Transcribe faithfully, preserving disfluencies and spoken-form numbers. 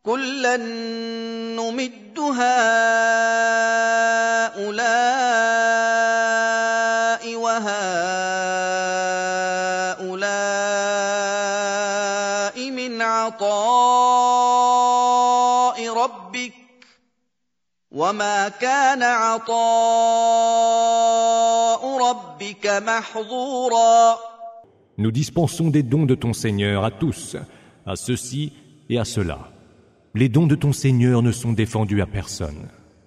كلا نمد هؤلاء وهؤلاء من عطاء ربك وما كان عطاء ربك محظورا. Nous dispensons des dons de ton Seigneur à tous, à ceux-ci et à ceux-là. Les dons de ton Seigneur ne sont défendus à personne.